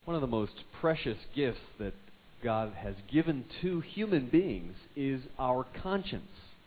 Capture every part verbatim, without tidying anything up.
One of the most precious gifts that God has given to human beings is our conscience.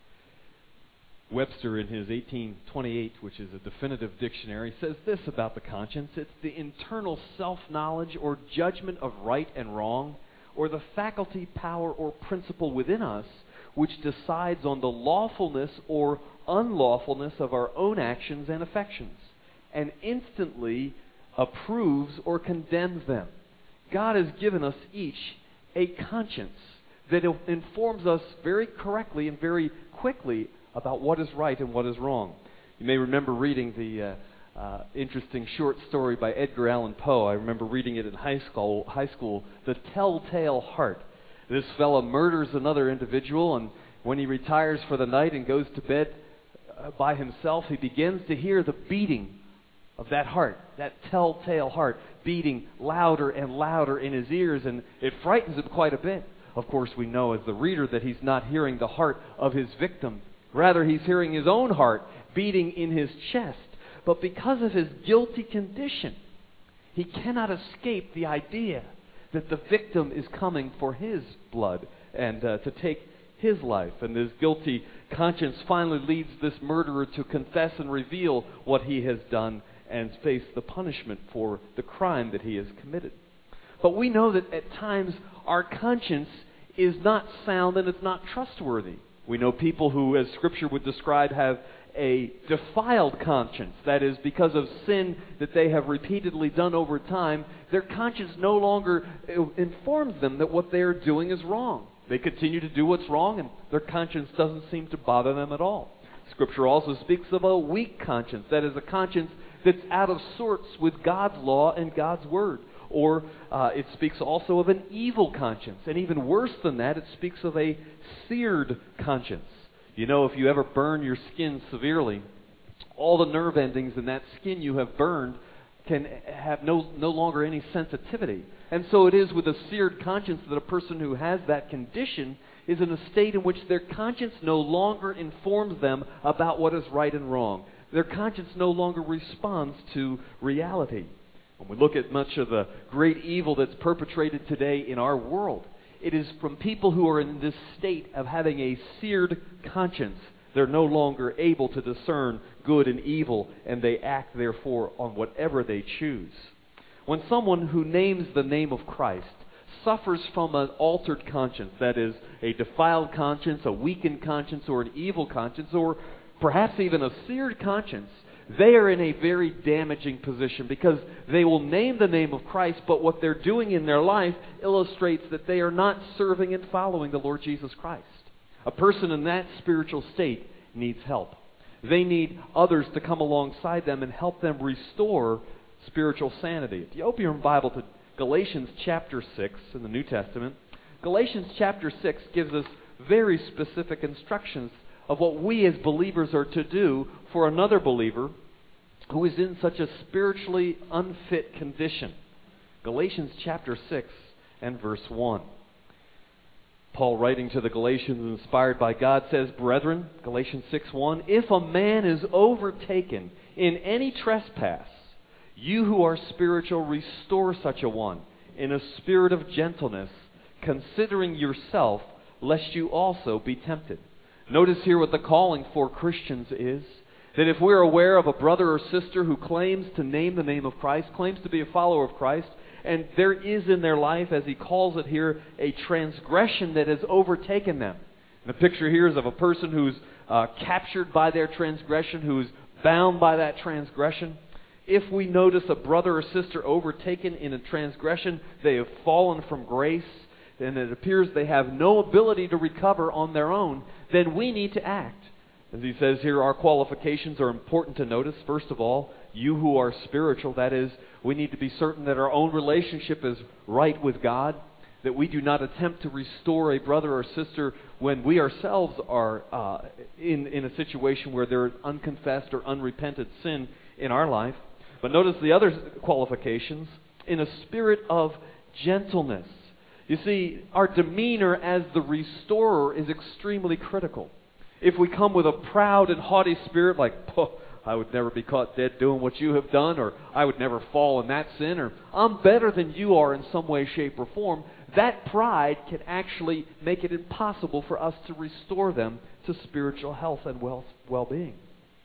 Webster, in his eighteen twenty-eight, which is a definitive dictionary, says this about the conscience: it's the internal self-knowledge or judgment of right and wrong, or the faculty, power, or principle within us which decides on the lawfulness or unlawfulness of our own actions and affections, and instantly approves or condemns them. God has given us each a conscience that informs us very correctly and very quickly about what is right and what is wrong. You may remember reading the uh, uh, interesting short story by Edgar Allan Poe. I remember reading it in high school, high school, The Telltale Heart. This fellow murders another individual, and when he retires for the night and goes to bed uh, by himself, he begins to hear the beating of that heart, that telltale heart, beating louder and louder in his ears, and it frightens him quite a bit. Of course, we know as the reader that he's not hearing the heart of his victim. Rather, he's hearing his own heart beating in his chest. But because of his guilty condition, he cannot escape the idea that the victim is coming for his blood and uh, to take his life. And his guilty conscience finally leads this murderer to confess and reveal what he has done and face the punishment for the crime that he has committed. But we know that at times our conscience is not sound and it's not trustworthy. We know people who, as Scripture would describe, have a defiled conscience. That is, because of sin that they have repeatedly done over time, their conscience no longer informs them that what they are doing is wrong. They continue to do what's wrong, and their conscience doesn't seem to bother them at all. Scripture also speaks of a weak conscience. That is, a conscience that's out of sorts with God's law and God's Word. Or uh, it speaks also of an evil conscience. And even worse than that, it speaks of a seared conscience. You know, if you ever burn your skin severely, all the nerve endings in that skin you have burned can have no, no longer any sensitivity. And so it is with a seared conscience that a person who has that condition is in a state in which their conscience no longer informs them about what is right and wrong. Their conscience no longer responds to reality. When we look at much of the great evil that's perpetrated today in our world, it is from people who are in this state of having a seared conscience. They're no longer able to discern good and evil, and they act, therefore, on whatever they choose. When someone who names the name of Christ suffers from an altered conscience, that is, a defiled conscience, a weakened conscience, or an evil conscience, or perhaps even a seared conscience, they are in a very damaging position because they will name the name of Christ, but what they're doing in their life illustrates that they are not serving and following the Lord Jesus Christ. A person in that spiritual state needs help. They need others to come alongside them and help them restore spiritual sanity. If you open your Bible to Galatians chapter six in the New Testament, Galatians chapter six gives us very specific instructions of what we as believers are to do for another believer who is in such a spiritually unfit condition. Galatians chapter six and verse one. Paul, writing to the Galatians, inspired by God, says, "Brethren," Galatians six one, "if a man is overtaken in any trespass, you who are spiritual, restore such a one in a spirit of gentleness, considering yourself, lest you also be tempted." Notice here what the calling for Christians is. That if we're aware of a brother or sister who claims to name the name of Christ, claims to be a follower of Christ, and there is in their life, as he calls it here, a transgression that has overtaken them. And the picture here is of a person who's uh, captured by their transgression, who's bound by that transgression. If we notice a brother or sister overtaken in a transgression, they have fallen from grace, and it appears they have no ability to recover on their own, then we need to act. As he says here, our qualifications are important to notice. First of all, you who are spiritual, that is, we need to be certain that our own relationship is right with God, that we do not attempt to restore a brother or sister when we ourselves are uh, in, in a situation where there is unconfessed or unrepented sin in our life. But notice the other qualifications, in a spirit of gentleness. You see, our demeanor as the restorer is extremely critical. If we come with a proud and haughty spirit, like, oh, I would never be caught dead doing what you have done, or I would never fall in that sin, or I'm better than you are in some way, shape, or form, that pride can actually make it impossible for us to restore them to spiritual health and well, well-being.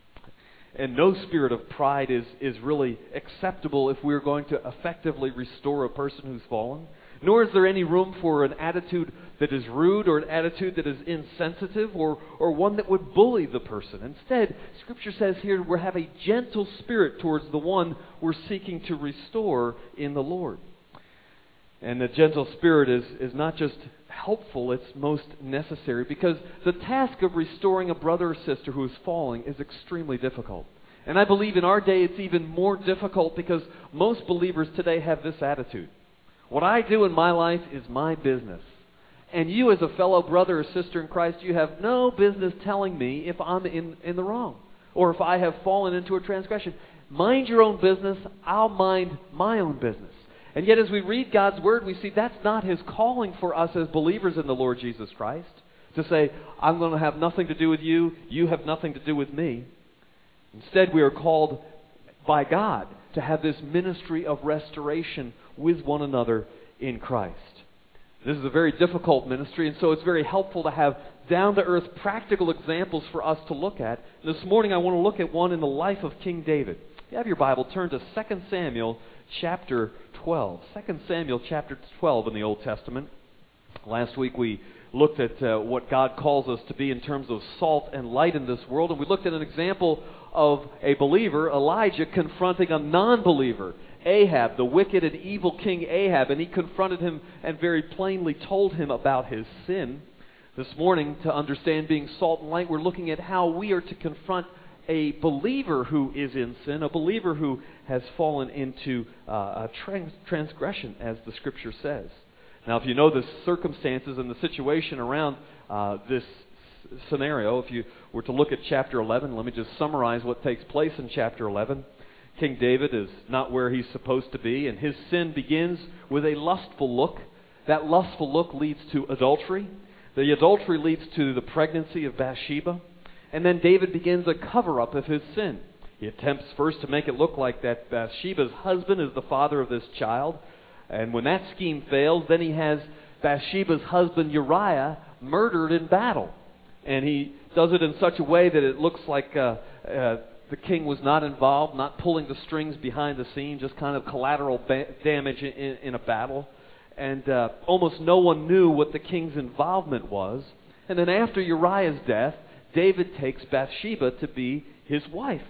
And no spirit of pride is, is really acceptable if we're going to effectively restore a person who's fallen. Nor is there any room for an attitude that is rude or an attitude that is insensitive or, or one that would bully the person. Instead, Scripture says here we have a gentle spirit towards the one we're seeking to restore in the Lord. And the gentle spirit is, is not just helpful, it's most necessary, because the task of restoring a brother or sister who is falling is extremely difficult. And I believe in our day it's even more difficult because most believers today have this attitude. What I do in my life is my business. And you as a fellow brother or sister in Christ, you have no business telling me if I'm in, in the wrong or if I have fallen into a transgression. Mind your own business, I'll mind my own business. And yet as we read God's Word, we see that's not His calling for us as believers in the Lord Jesus Christ. To say, I'm going to have nothing to do with you, you have nothing to do with me. Instead, we are called by God to have this ministry of restoration with one another in Christ. This is a very difficult ministry, and so it's very helpful to have down-to-earth practical examples for us to look at. And this morning I want to look at one in the life of King David. If you have your Bible, turn to Second Samuel chapter twelve. Second Samuel chapter twelve in the Old Testament. Last week we looked at uh, what God calls us to be in terms of salt and light in this world, and we looked at an example of a believer, Elijah, confronting a non-believer, Ahab, the wicked and evil king Ahab, and he confronted him and very plainly told him about his sin. This morning, to understand being salt and light, we're looking at how we are to confront a believer who is in sin, a believer who has fallen into uh, a trans- transgression, as the Scripture says. Now, if you know the circumstances and the situation around uh, this scenario, if you were to look at chapter eleven, let me just summarize what takes place in chapter eleven. King David is not where he's supposed to be, and his sin begins with a lustful look. That lustful look leads to adultery. The adultery leads to the pregnancy of Bathsheba. And then David begins a cover-up of his sin. He attempts first to make it look like that Bathsheba's husband is the father of this child. And when that scheme fails, then he has Bathsheba's husband Uriah murdered in battle. And he does it in such a way that it looks like uh, uh, the king was not involved, not pulling the strings behind the scene, just kind of collateral ba- damage in, in, in a battle. And uh, almost no one knew what the king's involvement was. And then after Uriah's death, David takes Bathsheba to be his wife.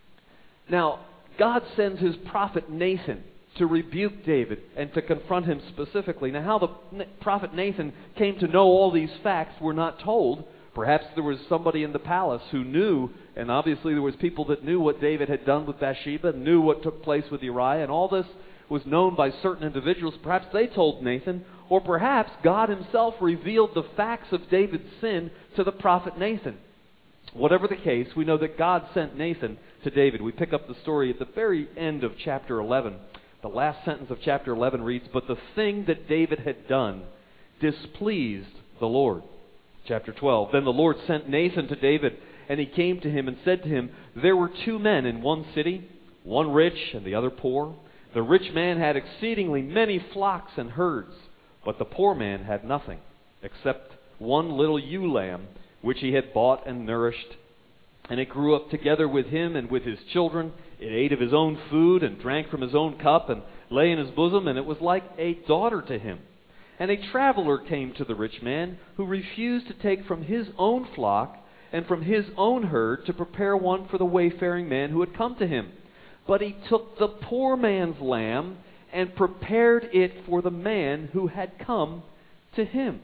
Now, God sends his prophet Nathan to rebuke David and to confront him specifically. Now, how the prophet Nathan came to know all these facts we're not told. Perhaps there was somebody in the palace who knew, and obviously there was people that knew what David had done with Bathsheba, knew what took place with Uriah, and all this was known by certain individuals. Perhaps they told Nathan, or perhaps God himself revealed the facts of David's sin to the prophet Nathan. Whatever the case, we know that God sent Nathan to David. We pick up the story at the very end of chapter eleven. The last sentence of chapter eleven reads, "But the thing that David had done displeased the Lord." Chapter twelve, "Then the Lord sent Nathan to David, and he came to him and said to him, There were two men in one city, one rich and the other poor. The rich man had exceedingly many flocks and herds, but the poor man had nothing, except one little ewe lamb, which he had bought and nourished. And it grew up together with him and with his children. It ate of his own food and drank from his own cup and lay in his bosom, and it was like a daughter to him. And a traveler came to the rich man, who refused to take from his own flock and from his own herd to prepare one for the wayfaring man who had come to him. But he took the poor man's lamb and prepared it for the man who had come to him."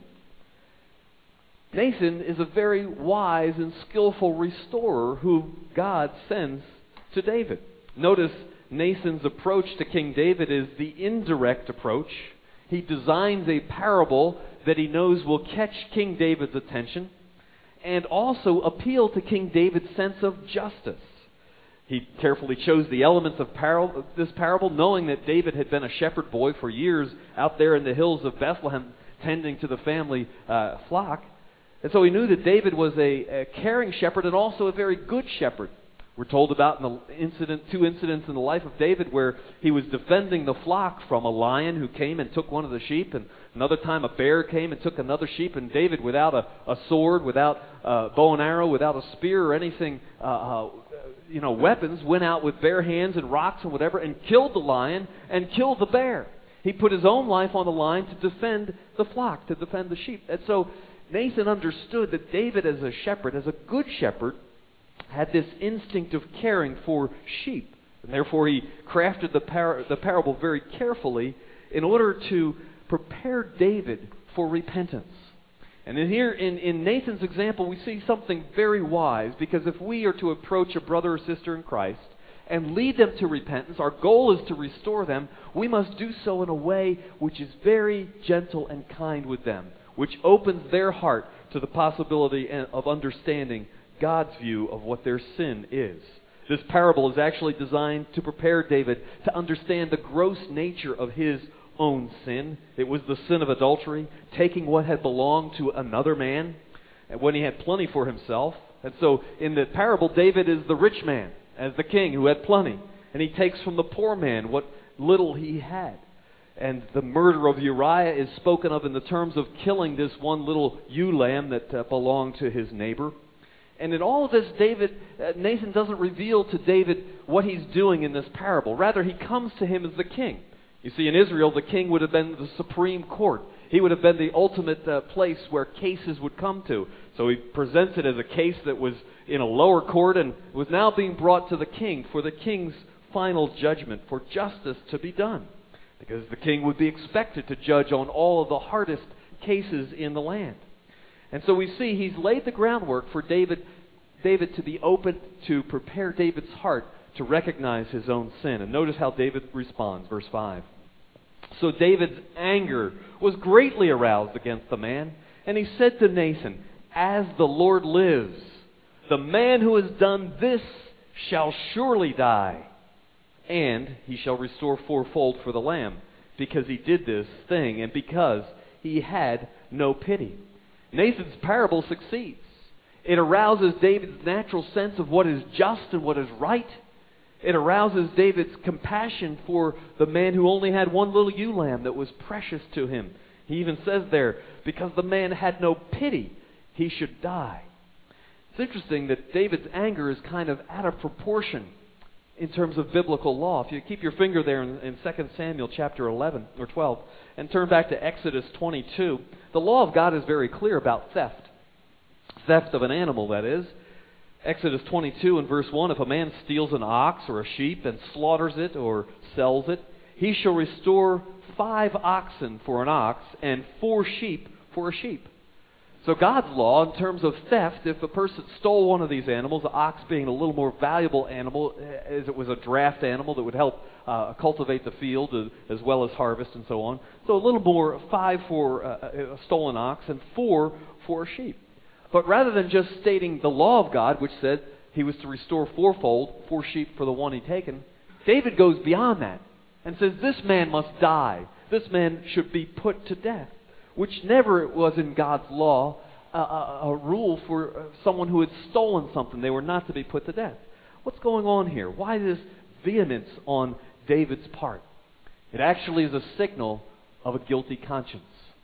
Nathan is a very wise and skillful restorer who God sends to David. Notice Nathan's approach to King David is the indirect approach. He designs a parable that he knows will catch King David's attention and also appeal to King David's sense of justice. He carefully chose the elements of par- this parable, knowing that David had been a shepherd boy for years out there in the hills of Bethlehem, tending to the family uh, flock. And so he knew that David was a, a caring shepherd and also a very good shepherd. We're told about in the incident, two incidents in the life of David where he was defending the flock from a lion who came and took one of the sheep, and another time a bear came and took another sheep, and David, without a, a sword, without a bow and arrow, without a spear or anything, uh, uh, you know, weapons, went out with bare hands and rocks and whatever and killed the lion and killed the bear. He put his own life on the line to defend the flock, to defend the sheep. And so Nathan understood that David, as a shepherd, as a good shepherd, had this instinct of caring for sheep. And therefore he crafted the, par- the parable very carefully in order to prepare David for repentance. And in here, in, in Nathan's example, we see something very wise, because if we are to approach a brother or sister in Christ and lead them to repentance, our goal is to restore them, we must do so in a way which is very gentle and kind with them, which opens their heart to the possibility of understanding God's view of what their sin is. This parable is actually designed to prepare David to understand the gross nature of his own sin. It was the sin of adultery, taking what had belonged to another man when he had plenty for himself. And so in the parable, David is the rich man, as the king who had plenty, and he takes from the poor man what little he had. And the murder of Uriah is spoken of in the terms of killing this one little ewe lamb that uh, belonged to his neighbor. And in all of this, David, uh, Nathan doesn't reveal to David what he's doing in this parable. Rather, he comes to him as the king. You see, in Israel, the king would have been the supreme court. He would have been the ultimate uh, place where cases would come to. So he presents it as a case that was in a lower court and was now being brought to the king for the king's final judgment, for justice to be done. Because the king would be expected to judge on all of the hardest cases in the land. And so we see he's laid the groundwork for David, David to be open to prepare David's heart to recognize his own sin. And notice how David responds, verse five. So David's anger was greatly aroused against the man, and he said to Nathan, "As the Lord lives, the man who has done this shall surely die, and he shall restore fourfold for the lamb, because he did this thing, and because he had no pity." Nathan's parable succeeds. It arouses David's natural sense of what is just and what is right. It arouses David's compassion for the man who only had one little ewe lamb that was precious to him. He even says there, because the man had no pity, he should die. It's interesting that David's anger is kind of out of proportion in terms of biblical law. If you keep your finger there in, in Second Samuel chapter eleven or twelve and turn back to Exodus twenty-two, the law of God is very clear about theft. Theft of an animal, that is. Exodus twenty-two and verse one, if a man steals an ox or a sheep and slaughters it or sells it, he shall restore five oxen for an ox and four sheep for a sheep. So God's law, in terms of theft, if a person stole one of these animals, the ox being a little more valuable animal, as it was a draft animal that would help uh, cultivate the field as well as harvest and so on. So a little more, five for uh, a stolen ox and four for a sheep. But rather than just stating the law of God, which said he was to restore fourfold, four sheep for the one he'd taken, David goes beyond that and says this man must die. This man should be put to death, which never was in God's law a, a, a rule for someone who had stolen something. They were not to be put to death. What's going on here? Why this vehemence on David's part? It actually is a signal of a guilty conscience.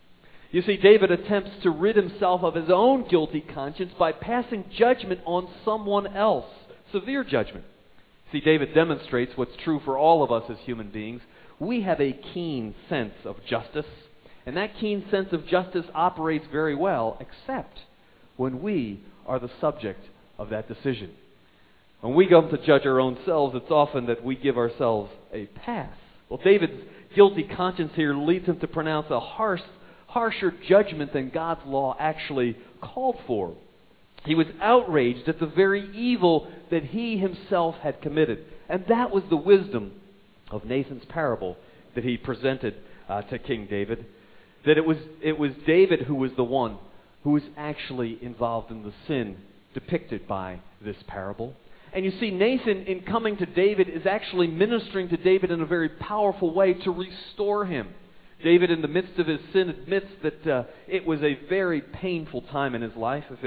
You see, David attempts to rid himself of his own guilty conscience by passing judgment on someone else, severe judgment. See, David demonstrates what's true for all of us as human beings. We have a keen sense of justice, and that keen sense of justice operates very well, except when we are the subject of that decision. When we come to judge our own selves, it's often that we give ourselves a pass. Well, David's guilty conscience here leads him to pronounce a harsh harsher judgment than God's law actually called for. He was outraged at the very evil that he himself had committed. And that was the wisdom of Nathan's parable that he presented uh, to King David. That it was, it was David who was the one who was actually involved in the sin depicted by this parable. And you see, Nathan, in coming to David, is actually ministering to David in a very powerful way to restore him. David, in the midst of his sin, admits that uh, it was a very painful time in his life. If you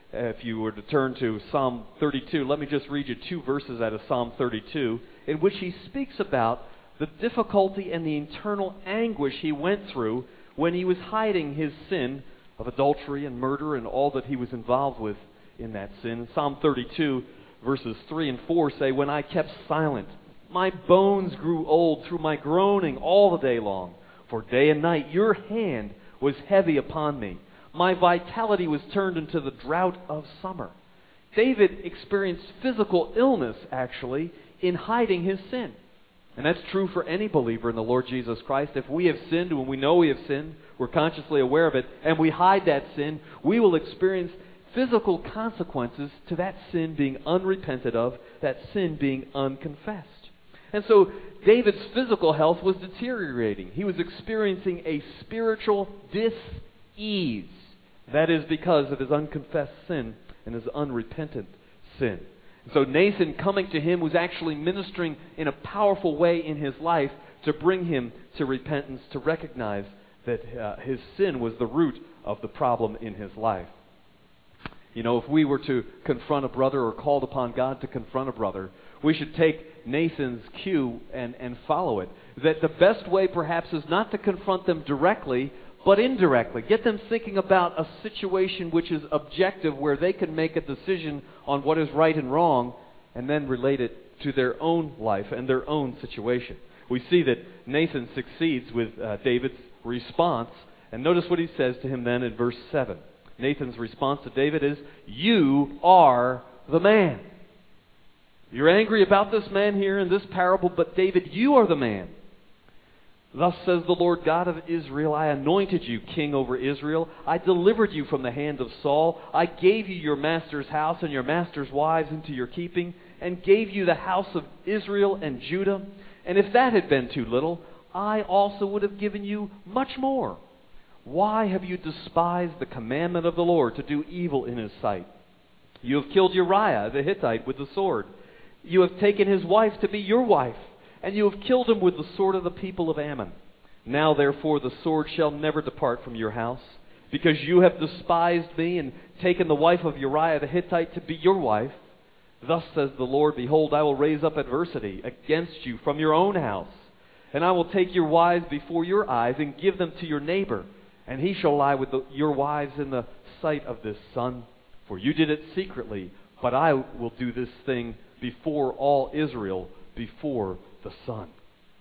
if you were to turn to Psalm thirty-two, let me just read you two verses out of Psalm thirty-two, in which he speaks about the difficulty and the internal anguish he went through when he was hiding his sin of adultery and murder and all that he was involved with in that sin. Psalm thirty-two, verses three and four say, "When I kept silent, my bones grew old through my groaning all the day long. For day and night your hand was heavy upon me. My vitality was turned into the drought of summer." David experienced physical illness, actually, in hiding his sin. And that's true for any believer in the Lord Jesus Christ. If we have sinned, when we know we have sinned, we're consciously aware of it, and we hide that sin, we will experience physical consequences to that sin being unrepented of, that sin being unconfessed. And so David's physical health was deteriorating. He was experiencing a spiritual dis-ease. That is because of his unconfessed sin and his unrepentant sin. So Nathan coming to him was actually ministering in a powerful way in his life to bring him to repentance, to recognize that uh, his sin was the root of the problem in his life. You know, if we were to confront a brother or called upon God to confront a brother, we should take Nathan's cue and, and follow it. That the best way perhaps is not to confront them directly, but indirectly. Get them thinking about a situation which is objective, where they can make a decision on what is right and wrong, and then relate it to their own life and their own situation. We see that Nathan succeeds with uh, David's response, and notice what he says to him then in verse seven. Nathan's response to David is, "You are the man." You're angry about this man here in this parable, but David, you are the man. "Thus says the Lord God of Israel, I anointed you king over Israel. I delivered you from the hand of Saul. I gave you your master's house and your master's wives into your keeping, and gave you the house of Israel and Judah. And if that had been too little, I also would have given you much more. Why have you despised the commandment of the Lord to do evil in his sight? You have killed Uriah the Hittite with the sword. You have taken his wife to be your wife, and you have killed him with the sword of the people of Ammon. Now therefore the sword shall never depart from your house, because you have despised me and taken the wife of Uriah the Hittite to be your wife. Thus says the Lord, behold, I will raise up adversity against you from your own house, and I will take your wives before your eyes and give them to your neighbor, and he shall lie with the, your wives in the sight of this sun. For you did it secretly, but I will do this thing before all Israel, before the sun."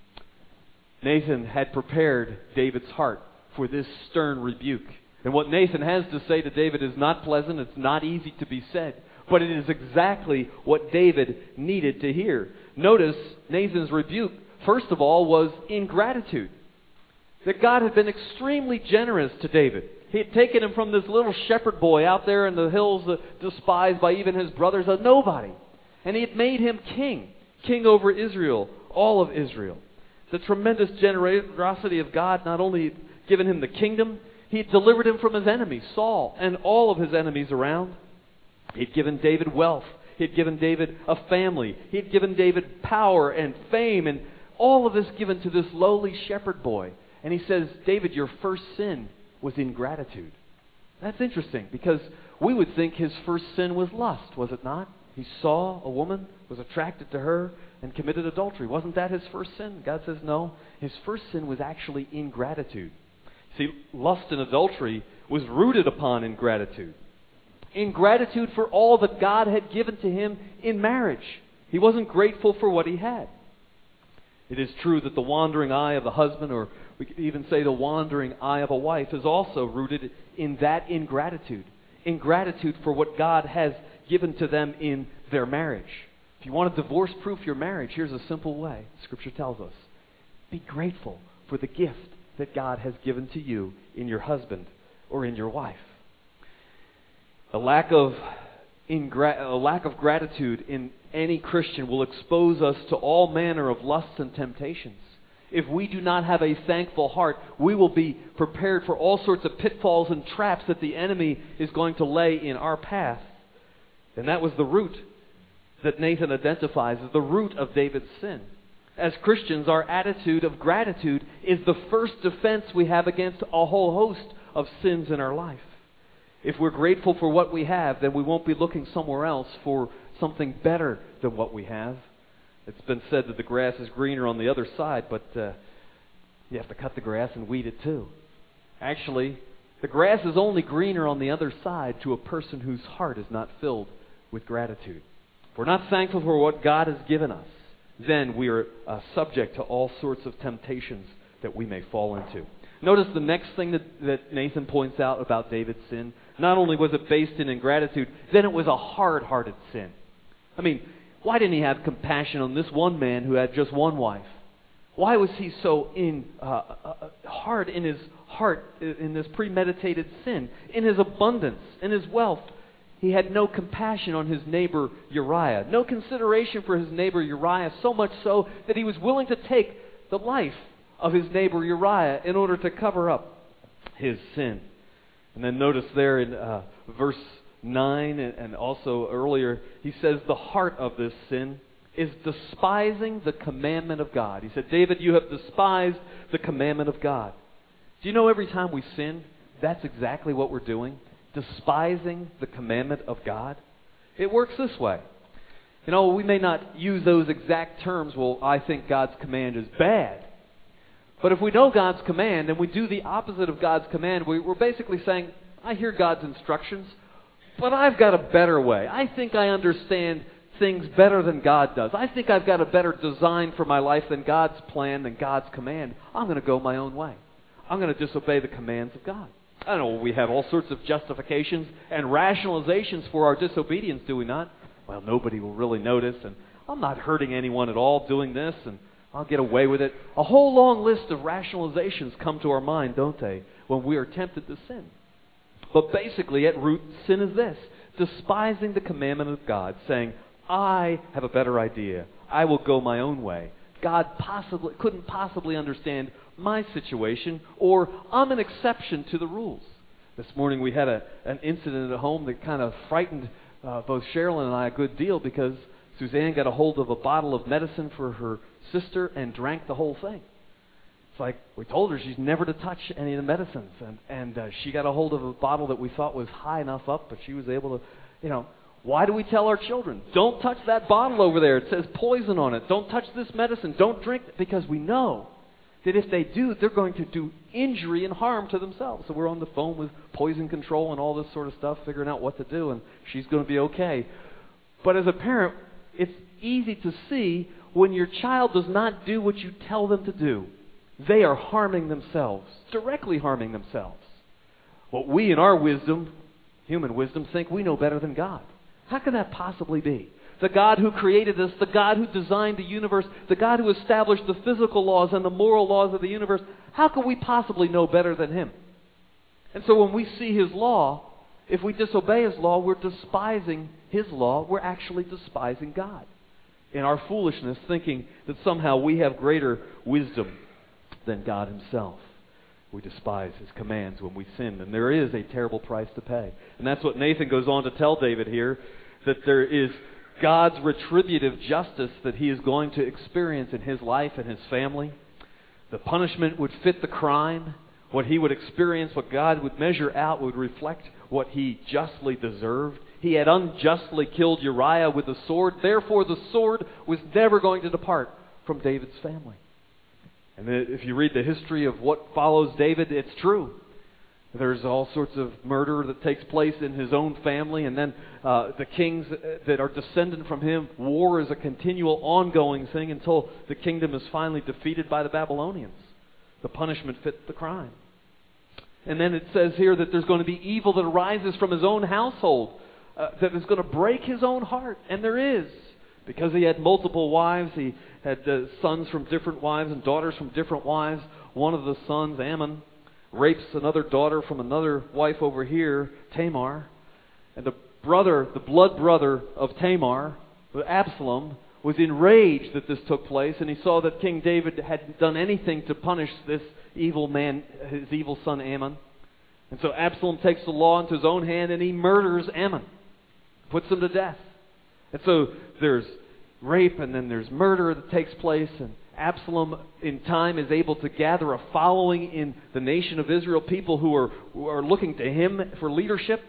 Nathan had prepared David's heart for this stern rebuke. And what Nathan has to say to David is not pleasant, it's not easy to be said, but it is exactly what David needed to hear. Notice Nathan's rebuke, first of all, was ingratitude. That God had been extremely generous to David. He had taken him from this little shepherd boy out there in the hills, uh, despised by even his brothers, a nobody. And he had made him king, king over Israel, all of Israel. The tremendous generosity of God not only had given him the kingdom, he had delivered him from his enemy, Saul, and all of his enemies around. He had given David wealth. He had given David a family. He had given David power and fame, and all of this given to this lowly shepherd boy. And he says, David, your first sin was ingratitude. That's interesting, because we would think his first sin was lust, was it not? He saw a woman, was attracted to her, and committed adultery. Wasn't that his first sin? God says no. His first sin was actually ingratitude. See, lust and adultery was rooted upon ingratitude. Ingratitude for all that God had given to him in marriage. He wasn't grateful for what he had. It is true that the wandering eye of the husband, or we could even say the wandering eye of a wife, is also rooted in that ingratitude. Ingratitude for what God has given to them in their marriage. If you want to divorce-proof your marriage, here's a simple way. Scripture tells us. Be grateful for the gift that God has given to you in your husband or in your wife. A lack of ingra- a lack of gratitude in any Christian will expose us to all manner of lusts and temptations. If we do not have a thankful heart, we will be prepared for all sorts of pitfalls and traps that the enemy is going to lay in our path. And that was the root that Nathan identifies as the root of David's sin. As Christians, our attitude of gratitude is the first defense we have against a whole host of sins in our life. If we're grateful for what we have, then we won't be looking somewhere else for something better than what we have. It's been said that the grass is greener on the other side, but uh, you have to cut the grass and weed it too. Actually, the grass is only greener on the other side to a person whose heart is not filled with gratitude. If we're not thankful for what God has given us, then we are uh, subject to all sorts of temptations that we may fall into. Notice the next thing that, that Nathan points out about David's sin. Not only was it based in ingratitude, then it was a hard-hearted sin. I mean, why didn't he have compassion on this one man who had just one wife? Why was he so in uh, uh, hard in his heart, in this premeditated sin? In his abundance, in his wealth, he had no compassion on his neighbor Uriah. No consideration for his neighbor Uriah, so much so that he was willing to take the life of his neighbor Uriah in order to cover up his sin. And then notice there in uh, verse nine and, and also earlier, he says the heart of this sin is despising the commandment of God. He said, David, you have despised the commandment of God. Do you know every time we sin, that's exactly what we're doing? Despising the commandment of God. It works this way. You know, we may not use those exact terms, well, I think God's command is bad. But if we know God's command and we do the opposite of God's command, we, we're basically saying, I hear God's instructions, but I've got a better way. I think I understand things better than God does. I think I've got a better design for my life than God's plan, than God's command. I'm going to go my own way. I'm going to disobey the commands of God. I know we have all sorts of justifications and rationalizations for our disobedience, do we not? Well, nobody will really notice, and I'm not hurting anyone at all doing this, and I'll get away with it. A whole long list of rationalizations come to our mind, don't they, when we are tempted to sin. But basically, at root, sin is this: despising the commandment of God, saying, I have a better idea. I will go my own way. God possibly couldn't possibly understand my situation, or I'm an exception to the rules. This morning we had a, an incident at home that kind of frightened uh, both Sherilyn and I a good deal, because Suzanne got a hold of a bottle of medicine for her sister and drank the whole thing. It's like we told her she's never to touch any of the medicines, and, and uh, she got a hold of a bottle that we thought was high enough up, but she was able to, you know, why do we tell our children, don't touch that bottle over there, it says poison on it, don't touch this medicine, don't drink it, because we know that if they do, they're going to do injury and harm to themselves. So we're on the phone with poison control and all this sort of stuff, figuring out what to do, and she's going to be okay. But as a parent, it's easy to see when your child does not do what you tell them to do, they are harming themselves, directly harming themselves. What we in our wisdom, human wisdom, think we know better than God. How can that possibly be? The God who created us, the God who designed the universe, the God who established the physical laws and the moral laws of the universe, how can we possibly know better than Him? And so when we see His law, if we disobey His law, we're despising His law. We're actually despising God in our foolishness, thinking that somehow we have greater wisdom than God Himself. We despise His commands when we sin, and there is a terrible price to pay. And that's what Nathan goes on to tell David here, that there is God's retributive justice that he is going to experience in his life and his family. The punishment would fit the crime. What he would experience, what God would measure out, would reflect what he justly deserved. He had unjustly killed Uriah with the sword. Therefore, the sword was never going to depart from David's family. And if you read the history of what follows David, it's true. There's all sorts of murder that takes place in his own family, and then uh, the kings that are descendant from him. War is a continual, ongoing thing until the kingdom is finally defeated by the Babylonians. The punishment fit the crime. And then it says here that there's going to be evil that arises from his own household, uh, that is going to break his own heart. And there is. Because he had multiple wives, he had uh, sons from different wives and daughters from different wives. One of the sons, Ammon, rapes another daughter from another wife over here, Tamar. And the brother, the blood brother of Tamar, Absalom, was enraged that this took place, and he saw that King David hadn't done anything to punish this evil man, his evil son Ammon. And so Absalom takes the law into his own hand, and he murders Ammon, puts him to death. And so there's rape, and then there's murder that takes place, and Absalom in time is able to gather a following in the nation of Israel, people who are, who are looking to him for leadership.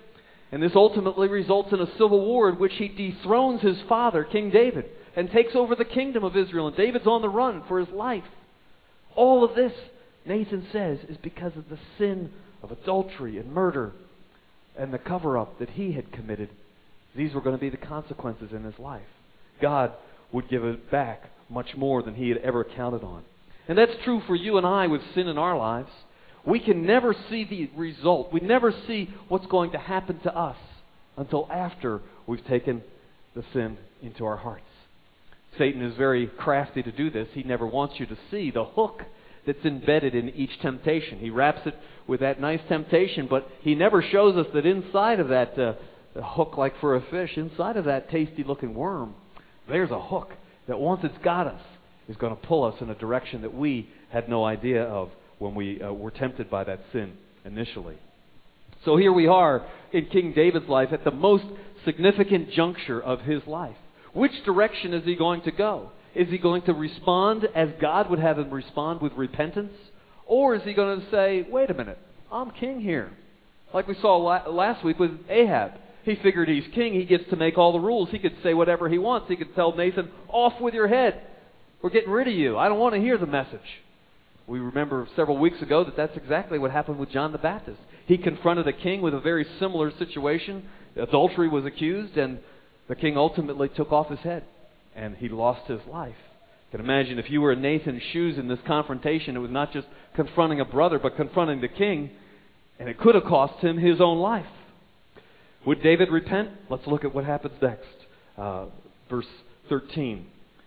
And this ultimately results in a civil war in which he dethrones his father, King David, and takes over the kingdom of Israel. And David's on the run for his life. All of this, Nathan says, is because of the sin of adultery and murder and the cover-up that he had committed. These were going to be the consequences in his life. God would give it back much more than he had ever counted on. And that's true for you and I with sin in our lives. We can never see the result. We never see what's going to happen to us until after we've taken the sin into our hearts. Satan is very crafty to do this. He never wants you to see the hook that's embedded in each temptation. He wraps it with that nice temptation, but he never shows us that inside of that uh, hook, like for a fish, inside of that tasty-looking worm, there's a hook that once it's got us, is going to pull us in a direction that we had no idea of when we uh, were tempted by that sin initially. So here we are in King David's life at the most significant juncture of his life. Which direction is he going to go? Is he going to respond as God would have him respond with repentance? Or is he going to say, wait a minute, I'm king here? Like we saw la- last week with Ahab. He figured he's king, he gets to make all the rules. He could say whatever he wants. He could tell Nathan, off with your head. We're getting rid of you. I don't want to hear the message. We remember several weeks ago that that's exactly what happened with John the Baptist. He confronted a king with a very similar situation. Adultery was accused, and the king ultimately took off his head, and he lost his life. You can imagine if you were in Nathan's shoes in this confrontation, it was not just confronting a brother, but confronting the king, and it could have cost him his own life. Would David repent? Let's look at what happens next. Uh, verse thirteen.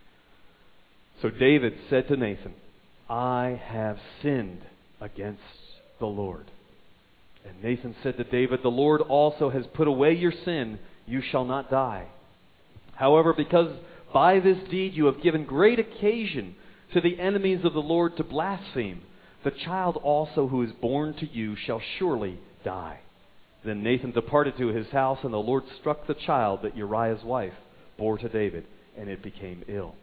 So David said to Nathan, I have sinned against the Lord. And Nathan said to David, the Lord also has put away your sin. You shall not die. However, because by this deed you have given great occasion to the enemies of the Lord to blaspheme, the child also who is born to you shall surely die. Then Nathan departed to his house, and the Lord struck the child that Uriah's wife bore to David, and it became ill.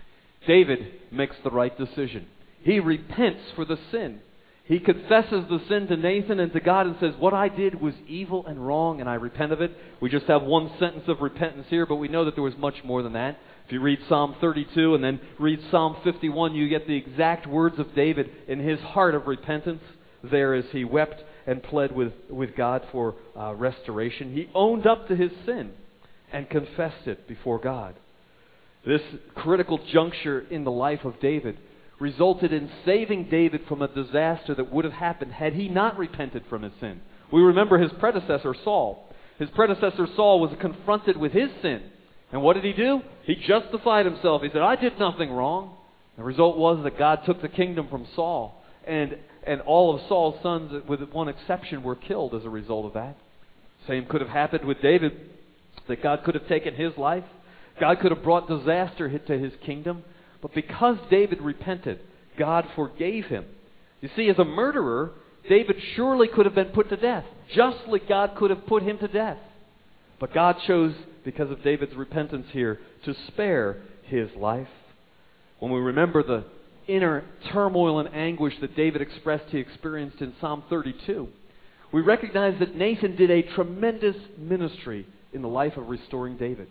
David makes the right decision. He repents for the sin. He confesses the sin to Nathan and to God and says, what I did was evil and wrong, and I repent of it. We just have one sentence of repentance here, but we know that there was much more than that. If you read Psalm thirty-two and then read Psalm fifty-one, you get the exact words of David in his heart of repentance there as he wept and pled with, with God for uh, restoration. He owned up to his sin and confessed it before God. This critical juncture in the life of David resulted in saving David from a disaster that would have happened had he not repented from his sin. We remember his predecessor, Saul. His predecessor, Saul, was confronted with his sin. And what did he do? He justified himself. He said, I did nothing wrong. The result was that God took the kingdom from Saul. And, and all of Saul's sons, with one exception, were killed as a result of that. Same could have happened with David, that God could have taken his life. God could have brought disaster to his kingdom. But because David repented, God forgave him. You see, as a murderer, David surely could have been put to death. Justly, God could have put him to death. But God chose, because of David's repentance here, to spare his life. When we remember the inner turmoil and anguish that David expressed he experienced in Psalm thirty-two, we recognize that Nathan did a tremendous ministry in the life of restoring David.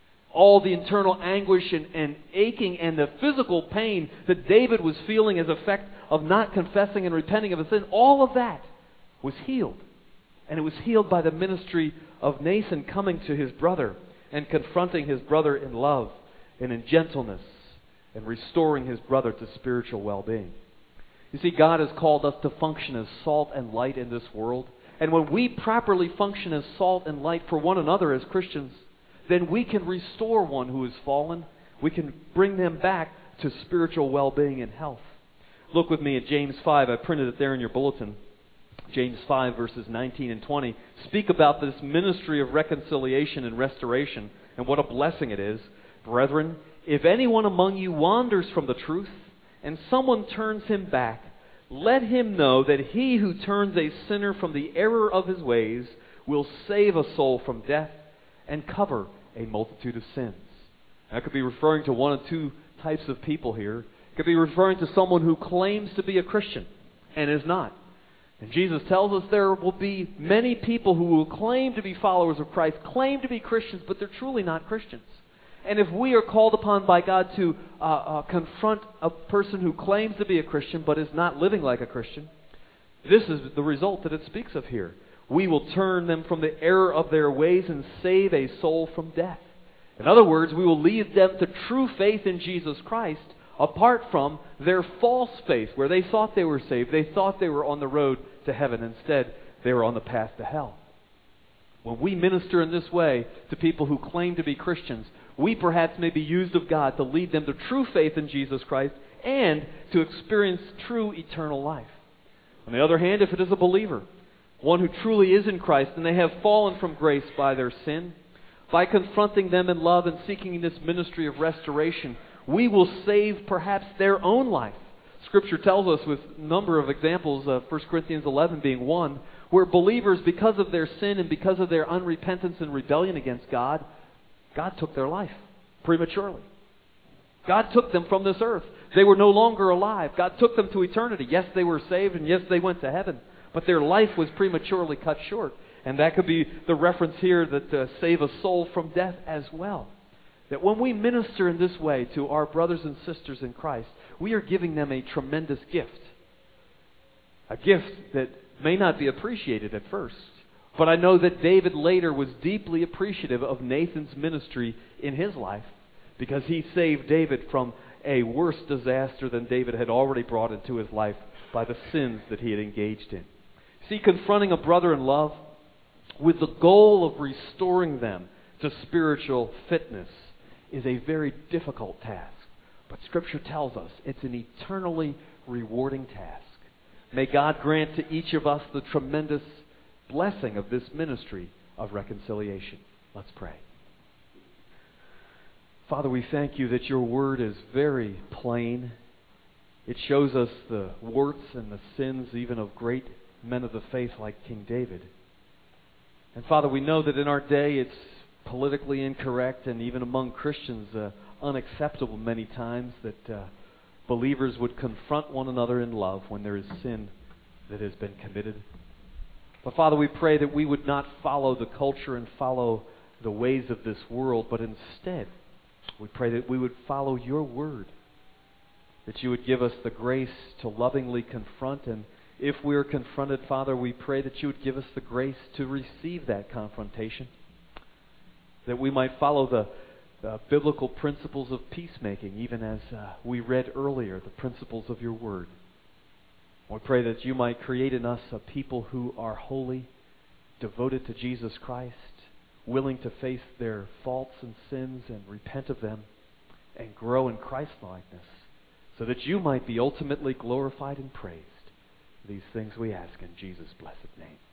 All the internal anguish and, and aching and the physical pain that David was feeling as an effect of not confessing and repenting of his sin, all of that was healed. And it was healed by the ministry of Nathan coming to his brother and confronting his brother in love and in gentleness and restoring his brother to spiritual well-being. You see, God has called us to function as salt and light in this world. And when we properly function as salt and light for one another as Christians, then we can restore one who has fallen. We can bring them back to spiritual well-being and health. Look with me at James five. I printed it there in your bulletin. James five, verses nineteen and twenty, speak about this ministry of reconciliation and restoration, and what a blessing it is. Brethren, if anyone among you wanders from the truth, and someone turns him back, let him know that he who turns a sinner from the error of his ways will save a soul from death and cover a multitude of sins. That could be referring to one of two types of people here. It could be referring to someone who claims to be a Christian and is not. And Jesus tells us there will be many people who will claim to be followers of Christ, claim to be Christians, but they're truly not Christians. And if we are called upon by God to uh, uh, confront a person who claims to be a Christian but is not living like a Christian, this is the result that it speaks of here. We will turn them from the error of their ways and save a soul from death. In other words, we will lead them to true faith in Jesus Christ apart from their false faith, where they thought they were saved. They thought they were on the road to heaven. Instead, they were on the path to hell. When we minister in this way to people who claim to be Christians, we perhaps may be used of God to lead them to true faith in Jesus Christ and to experience true eternal life. On the other hand, if it is a believer, one who truly is in Christ, and they have fallen from grace by their sin, by confronting them in love and seeking this ministry of restoration, we will save perhaps their own life. Scripture tells us with a number of examples, uh, First Corinthians eleven being one, where believers, because of their sin and because of their unrepentance and rebellion against God, God took their life prematurely. God took them from this earth. They were no longer alive. God took them to eternity. Yes, they were saved, and yes, they went to heaven. But their life was prematurely cut short. And that could be the reference here that uh, save a soul from death as well. That when we minister in this way to our brothers and sisters in Christ, we are giving them a tremendous gift. A gift that may not be appreciated at first. But I know that David later was deeply appreciative of Nathan's ministry in his life, because he saved David from a worse disaster than David had already brought into his life by the sins that he had engaged in. See, confronting a brother in love with the goal of restoring them to spiritual fitness is a very difficult task. But Scripture tells us it's an eternally rewarding task. May God grant to each of us the tremendous blessing of this ministry of reconciliation. Let's pray. Father, we thank you that your word is very plain. It shows us the warts and the sins even of great men of the faith like King David. And Father, we know that in our day it's politically incorrect and even among Christians uh, unacceptable many times that uh, believers would confront one another in love when there is sin that has been committed. But Father, we pray that we would not follow the culture and follow the ways of this world, but instead we pray that we would follow your word, that you would give us the grace to lovingly confront, and if we are confronted, Father, we pray that you would give us the grace to receive that confrontation, that we might follow the, the biblical principles of peacemaking, even as uh, we read earlier, the principles of your word. We pray that you might create in us a people who are holy, devoted to Jesus Christ, willing to face their faults and sins and repent of them and grow in Christ-likeness, so that you might be ultimately glorified and praised. These things we ask in Jesus' blessed name.